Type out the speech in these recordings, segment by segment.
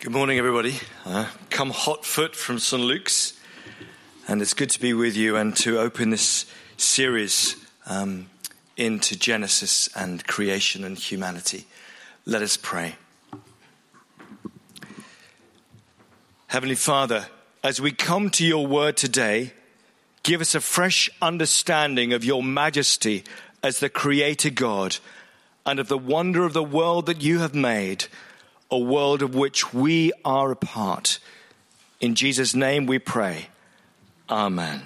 Good morning, everybody. Come hot foot from St. Luke's, and it's good to be with you and to open this series into Genesis and creation and humanity. Let us pray. Heavenly Father, as we come to your word today, give us a fresh understanding of your majesty as the Creator God and of the wonder of the world that you have made, a world of which we are a part. In Jesus' name we pray. Amen.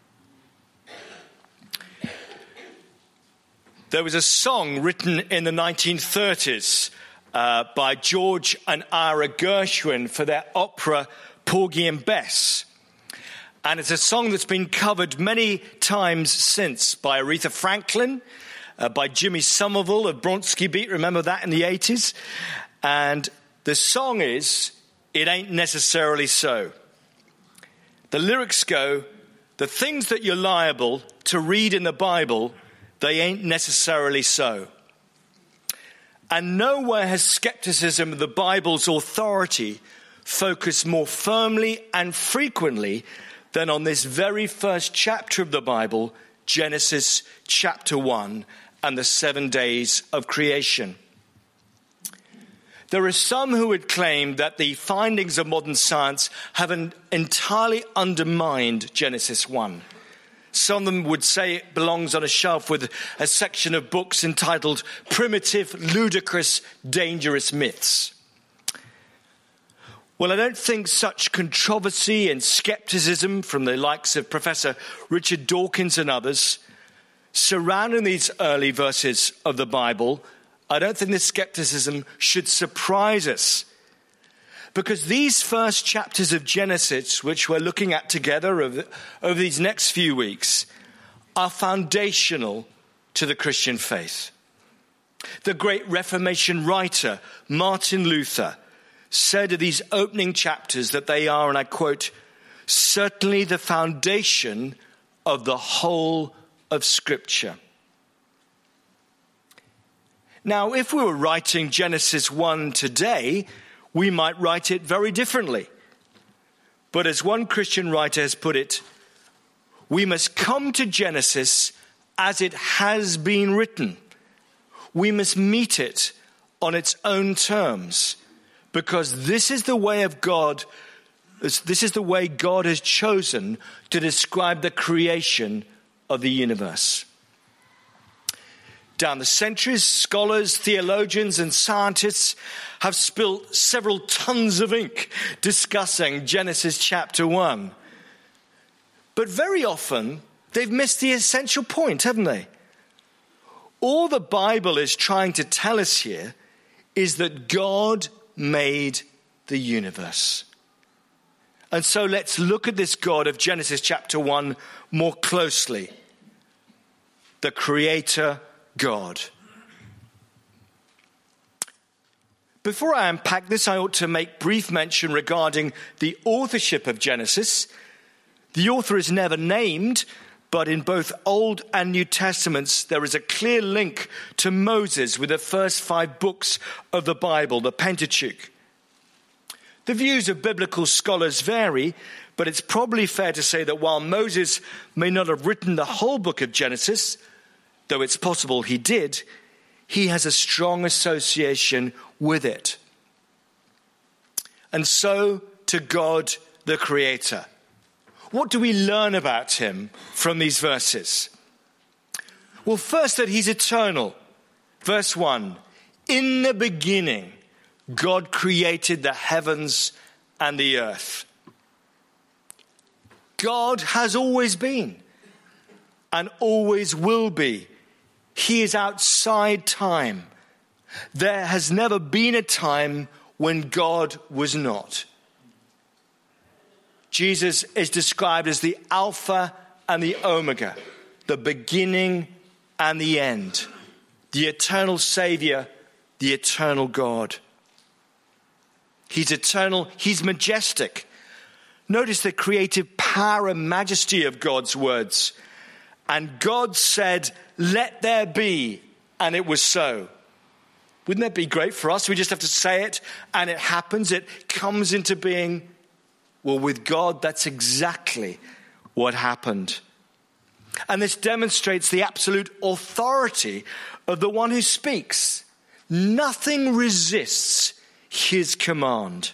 There was a song written in the 1930s by George and Ira Gershwin for their opera Porgy and Bess. And it's a song that's been covered many times since by Aretha Franklin, by Jimmy Somerville of Bronski Beat. Remember that in the 80s? And the song is, "It Ain't Necessarily So." The lyrics go, the things that you're liable to read in the Bible, they ain't necessarily so. And nowhere has skepticism of the Bible's authority focused more firmly and frequently than on this very first chapter of the Bible, Genesis chapter 1, and the 7 days of creation. There are some who would claim that the findings of modern science have entirely undermined Genesis 1. Some of them would say it belongs on a shelf with a section of books entitled Primitive, Ludicrous, Dangerous Myths. Well, I don't think such controversy and skepticism from the likes of Professor Richard Dawkins and others surrounding these early verses of the Bible, I don't think this skepticism should surprise us, because these first chapters of Genesis, which we're looking at together over these next few weeks, are foundational to the Christian faith. The great Reformation writer Martin Luther said of these opening chapters that they are, and I quote, "certainly the foundation of the whole of Scripture." Now, if we were writing Genesis 1 today, we might write it very differently. But as one Christian writer has put it, we must come to Genesis as it has been written. We must meet it on its own terms, because this is the way of God. This is the way God has chosen to describe the creation of the universe. Down the centuries, scholars, theologians, and scientists have spilt several tons of ink discussing Genesis chapter 1. But very often, they've missed the essential point, haven't they? All the Bible is trying to tell us here is that God made the universe. And so let's look at this God of Genesis chapter 1 more closely. The Creator God. Before I unpack this, I ought to make brief mention regarding the authorship of Genesis. The author is never named, but in both Old and New Testaments, there is a clear link to Moses with the first 5 books of the Bible, the Pentateuch. The views of biblical scholars vary, but it's probably fair to say that while Moses may not have written the whole book of Genesis, though it's possible he did, he has a strong association with it. And so to God, the Creator. What do we learn about him from these verses? Well, first, that he's eternal. Verse 1, "In the beginning, God created the heavens and the earth." God has always been and always will be. He is outside time. There has never been a time when God was not. Jesus is described as the Alpha and the Omega, the beginning and the end, the eternal Savior, the eternal God. He's eternal, he's majestic. Notice the creative power and majesty of God's words. And God said, "Let there be," and it was so. Wouldn't that be great for us? We just have to say it and it happens. It comes into being. Well, with God, that's exactly what happened. And this demonstrates the absolute authority of the one who speaks. Nothing resists his command.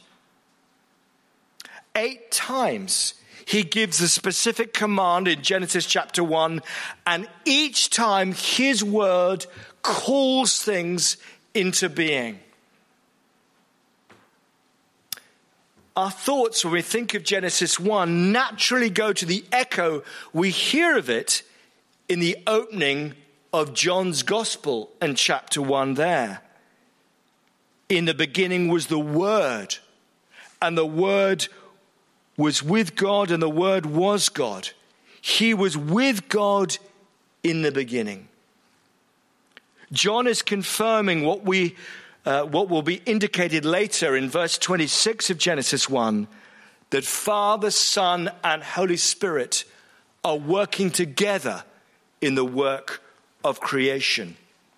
8 times he gives a specific command in Genesis chapter 1, and each time his word calls things into being. Our thoughts when we think of Genesis 1 naturally go to the echo we hear of it in the opening of John's Gospel and chapter 1 there. In the beginning was the Word, and the Word was with God, and the Word was God. He was with God in the beginning. John is confirming what will be indicated later in verse 26 of Genesis 1, that Father, Son, and Holy Spirit are working together in the work of creation.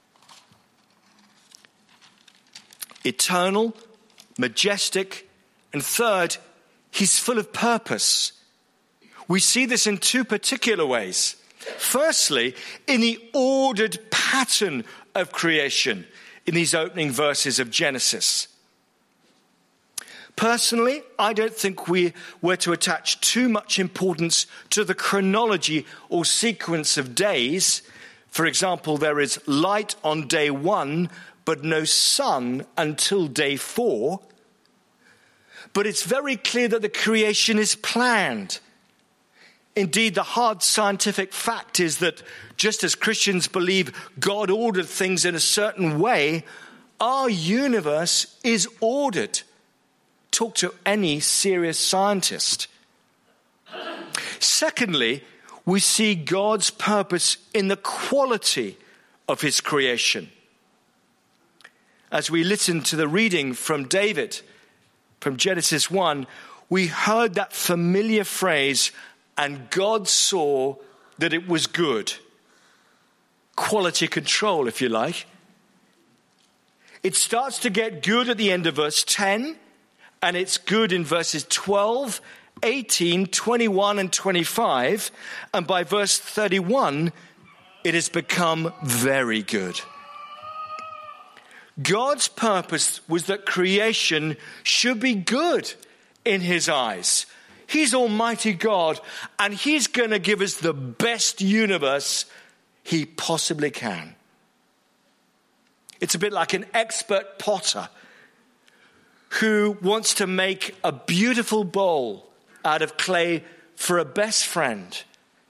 Eternal, majestic, and third, he's full of purpose. We see this in 2 particular ways. Firstly, in the ordered pattern of creation in these opening verses of Genesis. Personally, I don't think we were to attach too much importance to the chronology or sequence of days. For example, there is light on day 1, but no sun until day 4. But it's very clear that the creation is planned. Indeed, the hard scientific fact is that just as Christians believe God ordered things in a certain way, our universe is ordered. Talk to any serious scientist. Secondly, we see God's purpose in the quality of his creation. As we listen to the reading from David, from Genesis 1, we heard that familiar phrase, and God saw that it was good. Quality control, if you like. It starts to get good at the end of verse 10, and it's good in verses 12, 18, 21, and 25. And by verse 31, it has become very good. God's purpose was that creation should be good in his eyes. He's Almighty God, and he's going to give us the best universe he possibly can. It's a bit like an expert potter who wants to make a beautiful bowl out of clay for a best friend.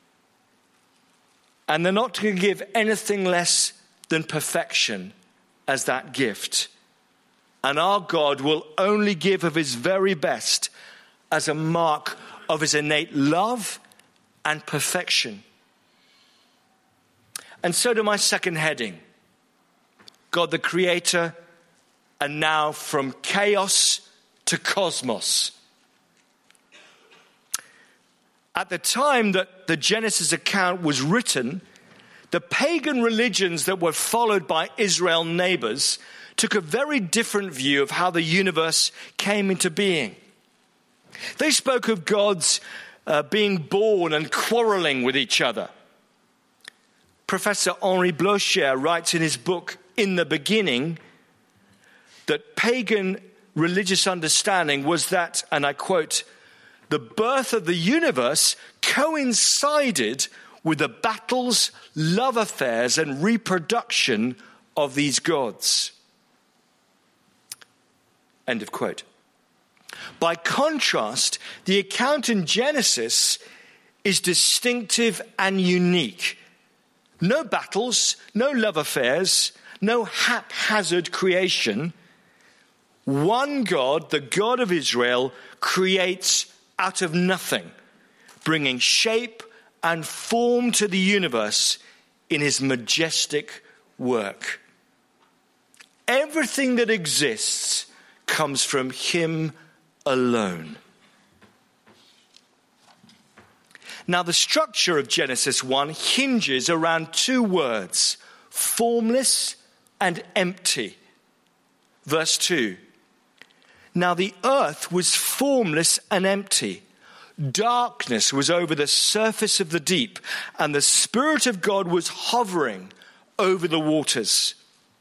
And they're not going to give anything less than perfection as that gift. And our God will only give of his very best as a mark of his innate love and perfection. And so to my second heading, God the Creator, and now from chaos to cosmos. At the time that the Genesis account was written, the pagan religions that were followed by Israel's neighbors took a very different view of how the universe came into being. They spoke of gods being born and quarreling with each other. Professor Henri Blocher writes in his book, In the Beginning, that pagan religious understanding was that, and I quote, the birth of the universe coincided with the battles, love affairs, and reproduction of these gods. End of quote. By contrast, the account in Genesis is distinctive and unique. No battles, no love affairs, no haphazard creation. One God, the God of Israel, creates out of nothing, bringing shape and form to the universe in his majestic work. Everything that exists comes from him alone. Now, the structure of Genesis 1 hinges around 2 words, formless and empty. Verse 2. Now the earth was formless and empty. Darkness was over the surface of the deep, and the Spirit of God was hovering over the waters.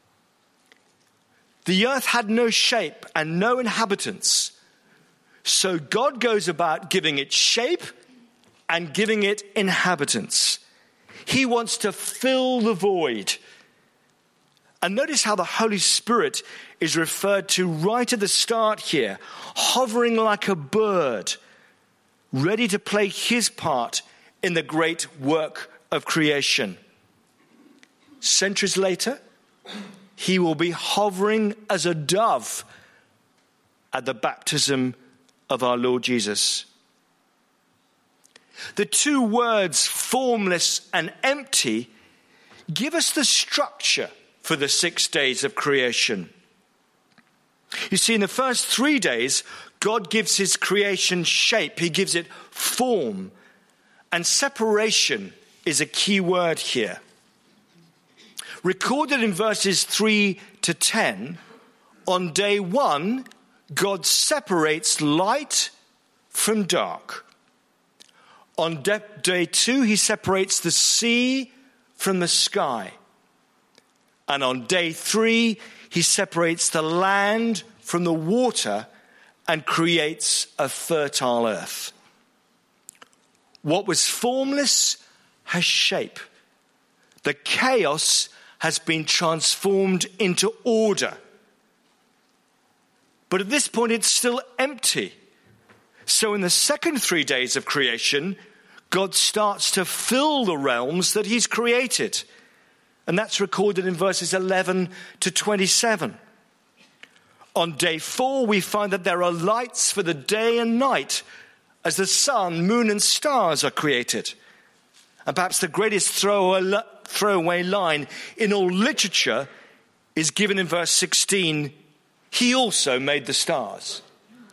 The earth had no shape and no inhabitants. So God goes about giving it shape and giving it inhabitants. He wants to fill the void. And notice how the Holy Spirit is referred to right at the start here, hovering like a bird, ready to play his part in the great work of creation. Centuries later, he will be hovering as a dove at the baptism of our Lord Jesus. The two words, formless and empty, give us the structure for the 6 days of creation. You see, in the first 3 days, God gives his creation shape. He gives it form. And separation is a key word here. Recorded in verses 3 to 10, on day 1, God separates light from dark. On day 2, he separates the sea from the sky. And on day 3, he separates the land from the water and creates a fertile earth. What was formless has shape. The chaos has been transformed into order. But at this point, it's still empty. So in the second 3 days of creation, God starts to fill the realms that he's created. And that's recorded in verses 11 to 27. On day 4, we find that there are lights for the day and night as the sun, moon, and stars are created. And perhaps the greatest throwaway line in all literature is given in verse 16, he also made the stars.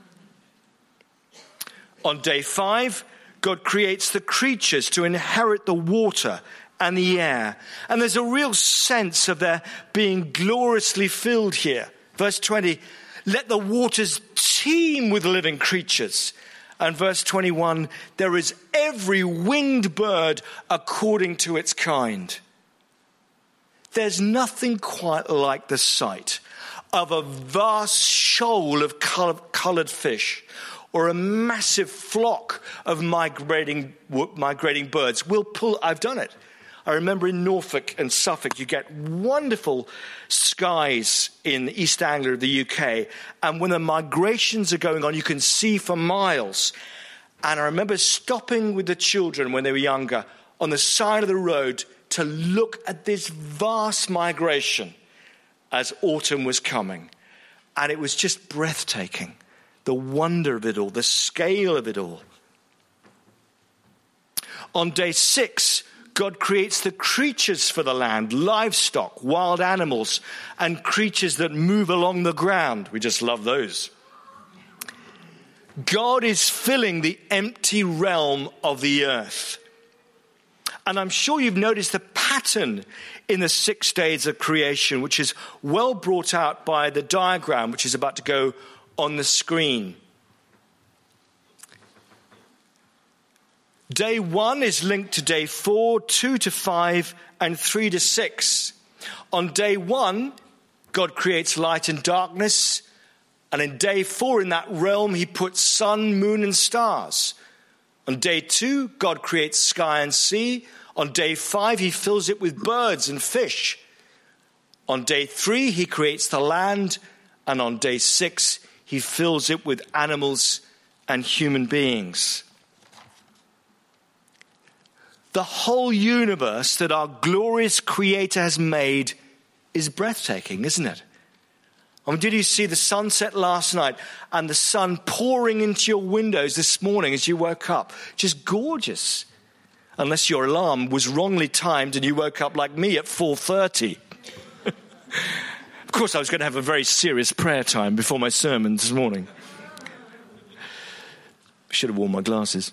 On day 5, God creates the creatures to inherit the water and the air. And there's a real sense of their being gloriously filled here. Verse 20, let the waters teem with living creatures. And verse 21, there is every winged bird according to its kind. There's nothing quite like the sight of a vast shoal of colored fish or a massive flock of migrating birds. I've done it. I remember in Norfolk and Suffolk, you get wonderful skies in the East Anglia of the UK. And when the migrations are going on, you can see for miles. And I remember stopping with the children when they were younger on the side of the road to look at this vast migration as autumn was coming. And it was just breathtaking. The wonder of it all, the scale of it all. On day 6, God creates the creatures for the land, livestock, wild animals, and creatures that move along the ground. We just love those. God is filling the empty realm of the earth. And I'm sure you've noticed the pattern in the 6 days of creation, which is well brought out by the diagram, which is about to go on the screen. Day 1 is linked to day 4, 2 to 5, and 3 to 6. On day 1, God creates light and darkness. And in day 4, in that realm, he puts sun, moon, and stars. On day 2, God creates sky and sea. On day 5, he fills it with birds and fish. On day 3, he creates the land. And on day 6, he fills it with animals and human beings. The whole universe that our glorious Creator has made is breathtaking, isn't it? I mean, did you see the sunset last night and the sun pouring into your windows this morning as you woke up? Just gorgeous. Unless your alarm was wrongly timed and you woke up like me at 4:30. Of course, I was going to have a very serious prayer time before my sermon this morning. I should have worn my glasses.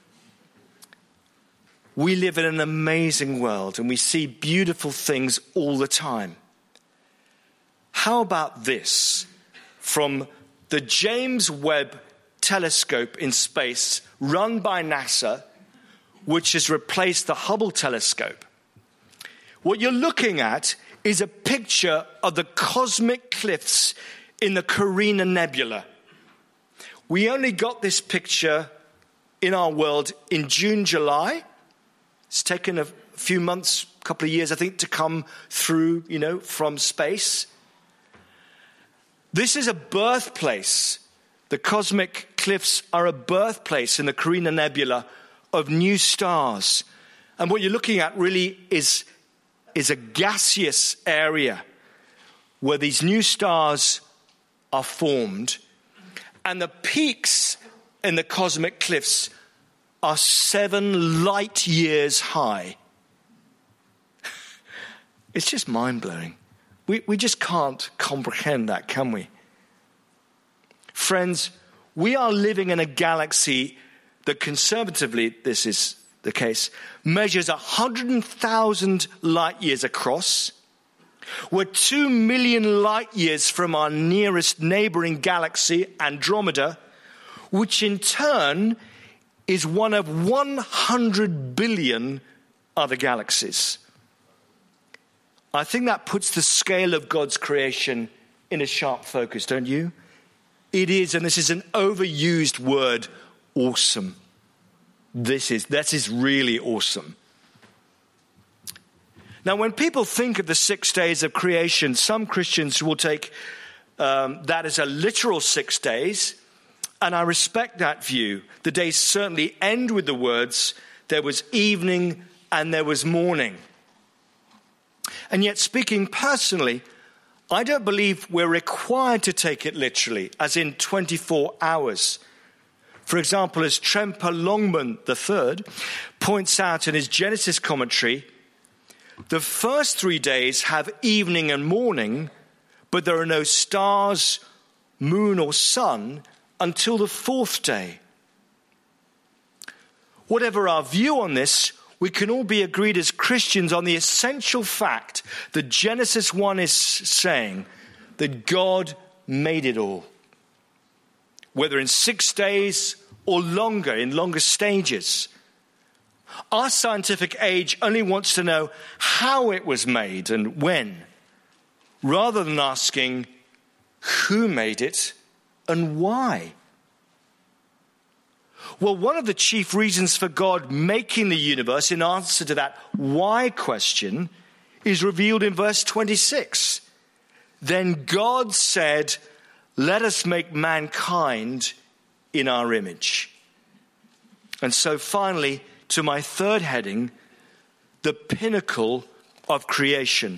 We live in an amazing world and we see beautiful things all the time. How about this from the James Webb Telescope in space run by NASA, which has replaced the Hubble telescope? What you're looking at is a picture of the cosmic cliffs in the Carina Nebula. We only got this picture in our world in June, July. It's taken a few months, a couple of years, I think, to come through, from space. This is a birthplace. The cosmic cliffs are a birthplace in the Carina Nebula of new stars. And what you're looking at really is a gaseous area where these new stars are formed. And the peaks in the cosmic cliffs are 7 light years high. It's just mind-blowing. We just can't comprehend that, can we? Friends, we are living in a galaxy that conservatively, this is the case, measures 100,000 light years across. We're 2 million light years from our nearest neighboring galaxy, Andromeda, which in turn is one of 100 billion other galaxies. I think that puts the scale of God's creation in a sharp focus, don't you? It is, and this is an overused word, awesome. This is really awesome. Now, when people think of the 6 days of creation, some Christians will take that as a literal 6 days, and I respect that view. The days certainly end with the words, there was evening and there was morning. And yet, speaking personally, I don't believe we're required to take it literally, as in 24 hours. For example, as Tremper Longman III points out in his Genesis commentary, the first 3 days have evening and morning, but there are no stars, moon, or sun until the 4th day. Whatever our view on this, we can all be agreed as Christians on the essential fact that Genesis 1 is saying that God made it all. Whether in 6 days or longer, in longer stages. Our scientific age only wants to know how it was made and when, rather than asking who made it and why. Well, one of the chief reasons for God making the universe in answer to that why question is revealed in verse 26. Then God said, let us make mankind in our image. And so finally, to my third heading, the pinnacle of creation.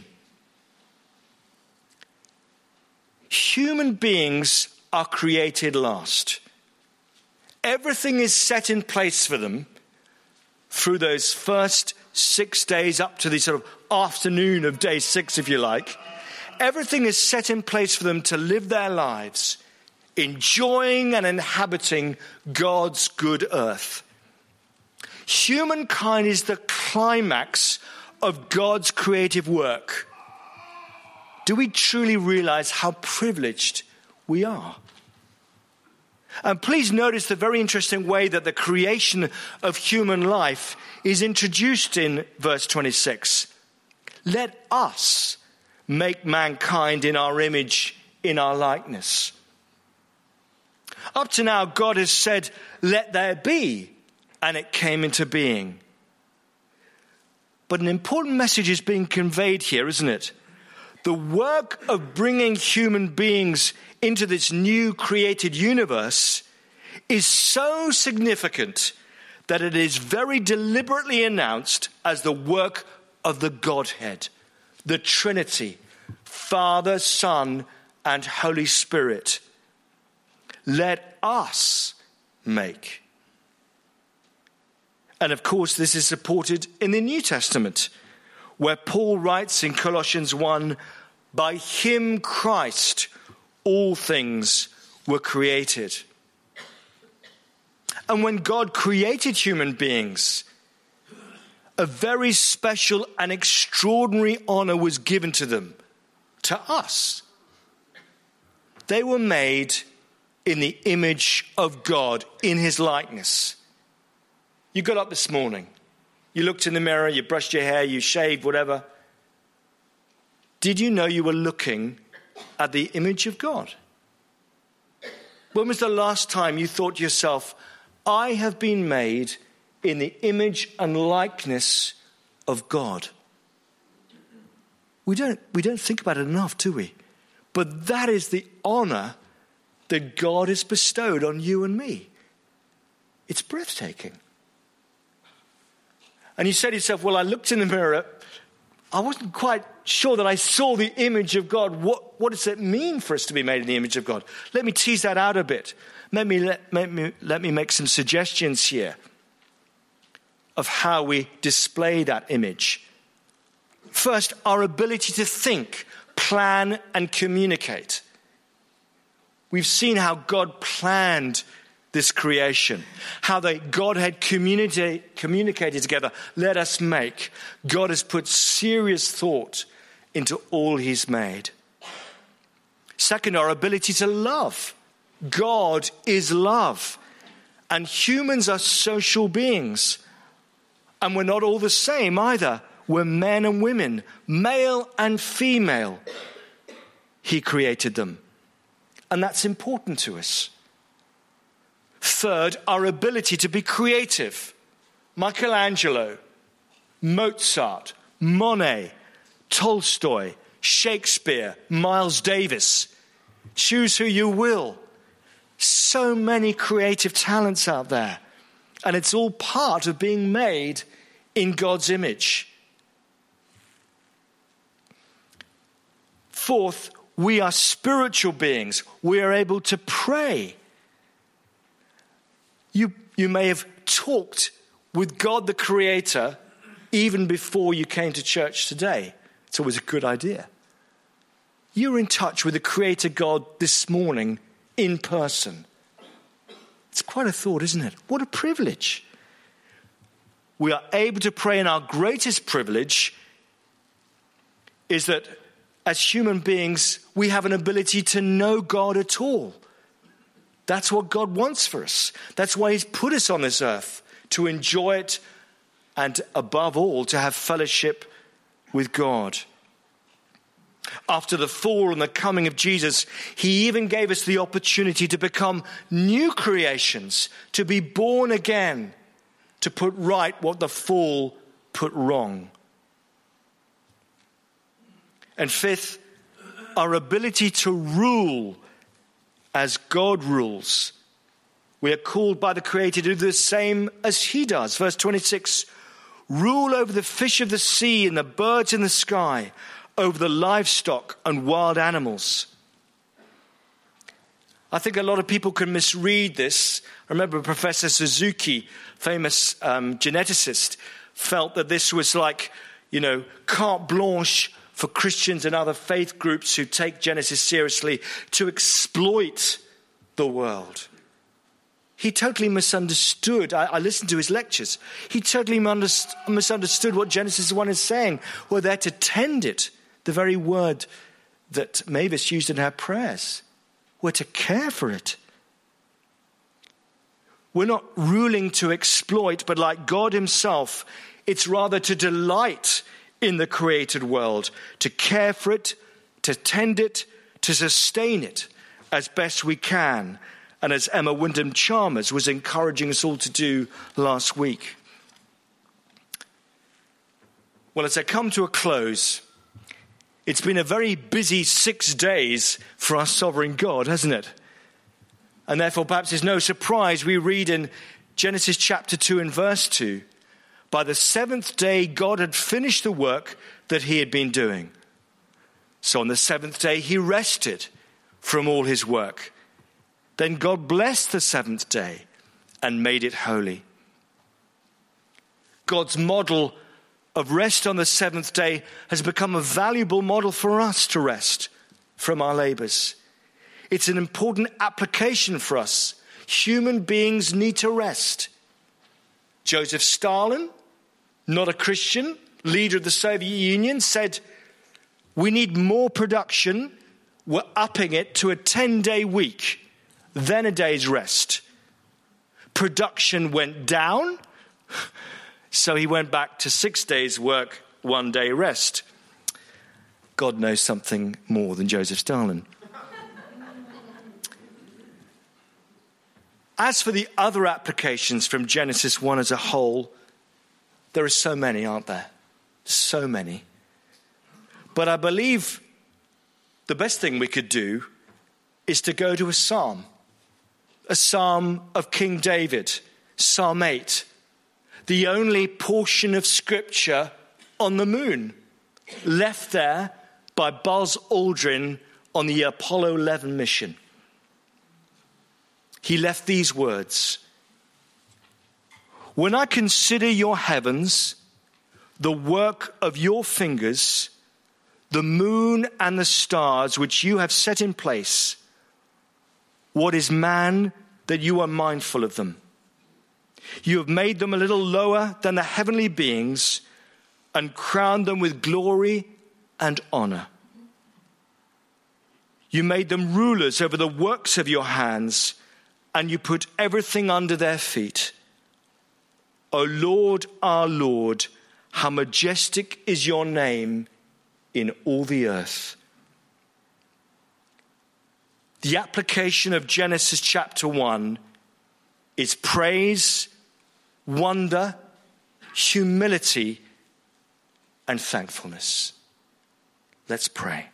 Human beings are created last. Everything is set in place for them through those first 6 days up to the sort of afternoon of day 6, if you like. Everything is set in place for them to live their lives, enjoying and inhabiting God's good earth. Humankind is the climax of God's creative work. Do we truly realize how privileged we are? And please notice the very interesting way that the creation of human life is introduced in verse 26. Let us make mankind in our image, in our likeness. Up to now, God has said, let there be, and it came into being. But an important message is being conveyed here, isn't it? The work of bringing human beings into this new created universe is so significant that it is very deliberately announced as the work of the Godhead, the Trinity, Father, Son, and Holy Spirit. Let us make. And of course, this is supported in the New Testament, where Paul writes in Colossians 1, by him, Christ, all things were created. And when God created human beings, a very special and extraordinary honor was given to them, to us, They were made in the image of God, in his likeness. You got up this morning. You looked in the mirror, you brushed your hair, you shaved, whatever. Did you know you were looking at the image of God? When was the last time you thought to yourself, I have been made in the image and likeness of God? We don't think about it enough, do we? But that is the honor that God has bestowed on you and me. It's breathtaking. And you say to yourself, well, I looked in the mirror. I wasn't quite sure that I saw the image of God. What does it mean for us to be made in the image of God? Let me tease that out a bit. Let me make some suggestions here of how we display that image. First, our ability to think, plan, and communicate. We've seen how God planned this creation, how the Godhead communicated together. Let us make. God has put serious thought into all he's made. Second, our ability to love. God is love. And humans are social beings. And we're not all the same either. We're men and women, male and female. He created them. And that's important to us. Third, our ability to be creative. Michelangelo, Mozart, Monet, Tolstoy, Shakespeare, Miles Davis. Choose who you will. So many creative talents out there. And it's all part of being made in God's image. Fourth, we are spiritual beings. We are able to pray. You may have talked with God the Creator even before you came to church today. It's always a good idea. You're in touch with the Creator God this morning in person. It's quite a thought, isn't it? What a privilege. We are able to pray, and our greatest privilege is that as human beings, we have an ability to know God at all. That's what God wants for us. That's why he's put us on this earth, to enjoy it and above all, to have fellowship with God. After the fall and the coming of Jesus, he even gave us the opportunity to become new creations, to be born again, to put right what the fall put wrong. And fifth, our ability to rule as God rules. We are called by the Creator to do the same as he does. Verse 26, rule over the fish of the sea and the birds in the sky, over the livestock and wild animals. I think a lot of people can misread this. I remember Professor Suzuki, famous geneticist, felt that this was like, carte blanche for Christians and other faith groups who take Genesis seriously to exploit the world. He totally misunderstood. I listened to his lectures. He totally misunderstood what Genesis 1 is saying. We're there to tend it. The very word that Mavis used in her prayers. We're to care for it. We're not ruling to exploit, but like God himself, it's rather to delight in the created world, to care for it, to tend it, to sustain it as best we can. And as Emma Wyndham-Chalmers was encouraging us all to do last week. Well, as I come to a close, it's been a very busy 6 days for our sovereign God, hasn't it? And therefore, perhaps it's no surprise we read in Genesis chapter 2 and verse 2, by the seventh day, God had finished the work that he had been doing. So on the seventh day, he rested from all his work. Then God blessed the seventh day and made it holy. God's model of rest on the seventh day has become a valuable model for us to rest from our labors. It's an important application for us. Human beings need to rest. Joseph Stalin, not a Christian, leader of the Soviet Union, said, we need more production. were upping it to a 10-day week, then a day's rest. Production went down, so he went back to 6 days work, 1 day rest. God knows something more than Joseph Stalin. As for the other applications from Genesis 1 as a whole, there are so many, aren't there? So many. But I believe the best thing we could do is to go to a psalm of King David, Psalm 8, the only portion of Scripture on the moon, left there by Buzz Aldrin on the Apollo 11 mission. He left these words: "When I consider your heavens, the work of your fingers, the moon and the stars which you have set in place, what is man that you are mindful of them? You have made them a little lower than the heavenly beings and crowned them with glory and honor. You made them rulers over the works of your hands, and you put everything under their feet. O Lord, our Lord, how majestic is your name in all the earth." The application of Genesis chapter 1 is praise, wonder, humility, and thankfulness. Let's pray.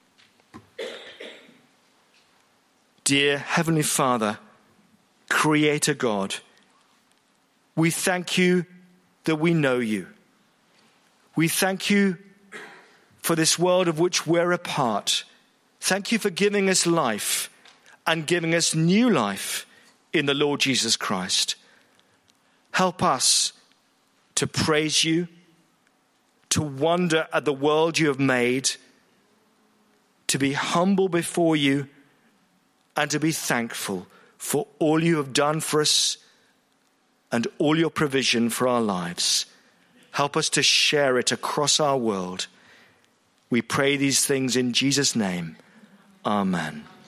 Dear Heavenly Father, Creator God, we thank you that we know you. We thank you for this world of which we're a part. Thank you for giving us life and giving us new life in the Lord Jesus Christ. Help us to praise you, to wonder at the world you have made, to be humble before you, and to be thankful for all you have done for us and all your provision for our lives. Help us to share it across our world. We pray these things in Jesus' name. Amen.